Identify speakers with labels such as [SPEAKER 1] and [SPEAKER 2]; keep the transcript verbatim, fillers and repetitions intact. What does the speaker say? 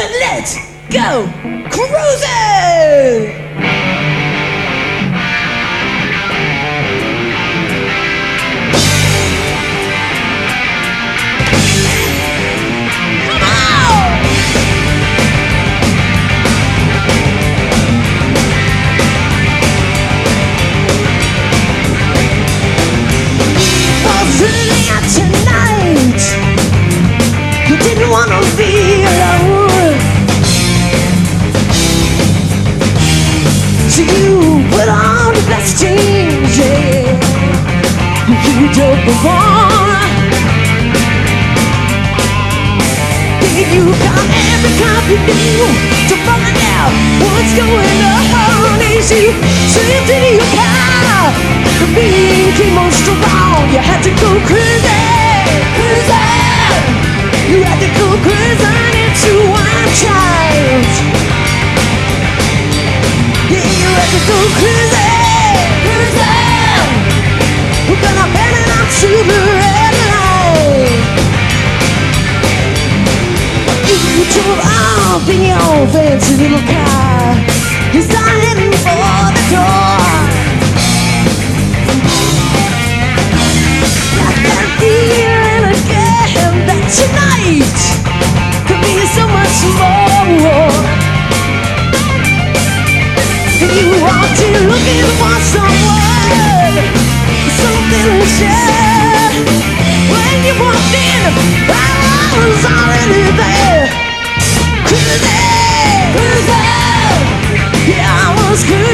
[SPEAKER 1] let's go cruising! Wanna be alone, so you put on the best jeans, yeah. You don't belong. Then you got every cop you need to find out what's going on. As you slipped into your car, the beat came on strong. You had to go crazy, crazy. You had to go cruising into one child. Yeah, you had to go cruising, cruising. We're gonna head it out to the red light. You drove off in your fancy little car. You started heading for the door. Got that feeling again that tonight could be so much more. And you walked in looking for someone, something to share. When you walked in, I was already there. Cruising, cruising. Yeah, I was cruising.